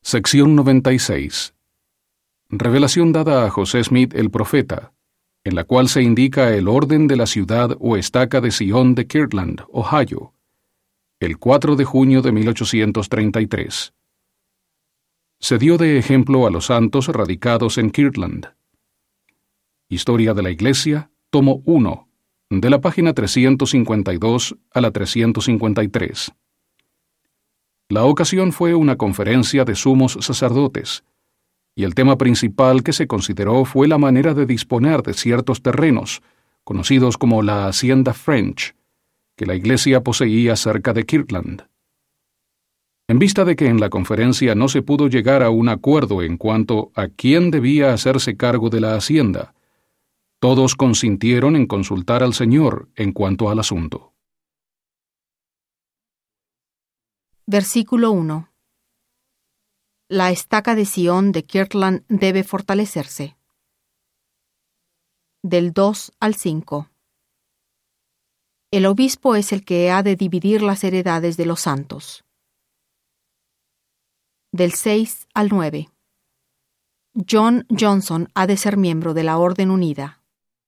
Sección 96. Revelación dada a José Smith el profeta, en la cual se indica el orden de la ciudad o estaca de Sion de Kirtland, Ohio, el 4 de junio de 1833. Se dio de ejemplo a los santos radicados en Kirtland. Historia de la Iglesia, tomo 1, de la página 352 a la 353. La ocasión fue una conferencia de sumos sacerdotes, y el tema principal que se consideró fue la manera de disponer de ciertos terrenos, conocidos como la Hacienda French, que la Iglesia poseía cerca de Kirtland. En vista de que en la conferencia no se pudo llegar a un acuerdo en cuanto a quién debía hacerse cargo de la hacienda, todos consintieron en consultar al Señor en cuanto al asunto. Versículo 1. La estaca de Sion de Kirtland debe fortalecerse. Del 2 al 5. El obispo es el que ha de dividir las heredades de los santos. Del 6 al 9. John Johnson ha de ser miembro de la Orden Unida.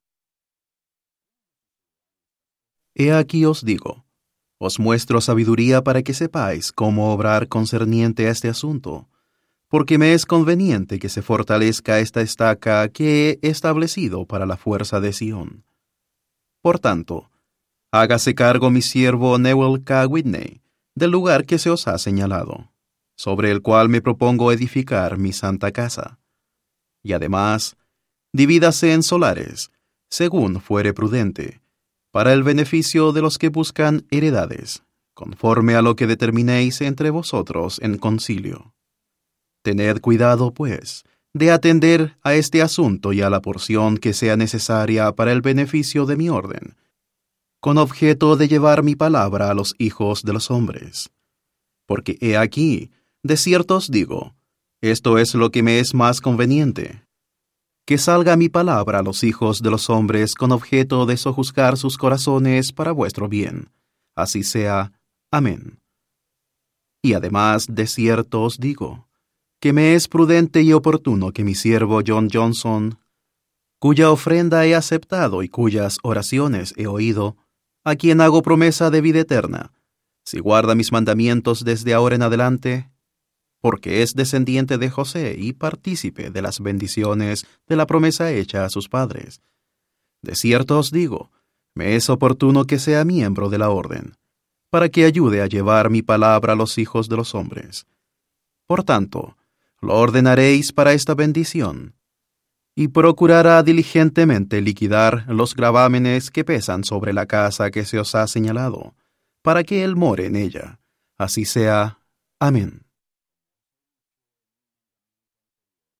He aquí os digo, os muestro sabiduría para que sepáis cómo obrar concerniente a este asunto, porque me es conveniente que se fortalezca esta estaca que he establecido para la fuerza de Sion. Por tanto, hágase cargo mi siervo Newell K. Whitney del lugar que se os ha señalado, sobre el cual me propongo edificar mi santa casa. Y además, divídase en solares, según fuere prudente, para el beneficio de los que buscan heredades, conforme a lo que determinéis entre vosotros en concilio. Tened cuidado, pues, de atender a este asunto y a la porción que sea necesaria para el beneficio de mi orden, con objeto de llevar mi palabra a los hijos de los hombres. Porque he aquí, de cierto os digo, esto es lo que me es más conveniente, que salga mi palabra a los hijos de los hombres con objeto de sojuzgar sus corazones para vuestro bien. Así sea. Amén. Y además, de cierto os digo, que me es prudente y oportuno que mi siervo John Johnson, cuya ofrenda he aceptado y cuyas oraciones he oído, a quien hago promesa de vida eterna, si guarda mis mandamientos desde ahora en adelante, porque es descendiente de José y partícipe de las bendiciones de la promesa hecha a sus padres. De cierto os digo, me es oportuno que sea miembro de la orden, para que ayude a llevar mi palabra a los hijos de los hombres. Por tanto, lo ordenaréis para esta bendición, y procurará diligentemente liquidar los gravámenes que pesan sobre la casa que se os ha señalado, para que él more en ella. Así sea. Amén.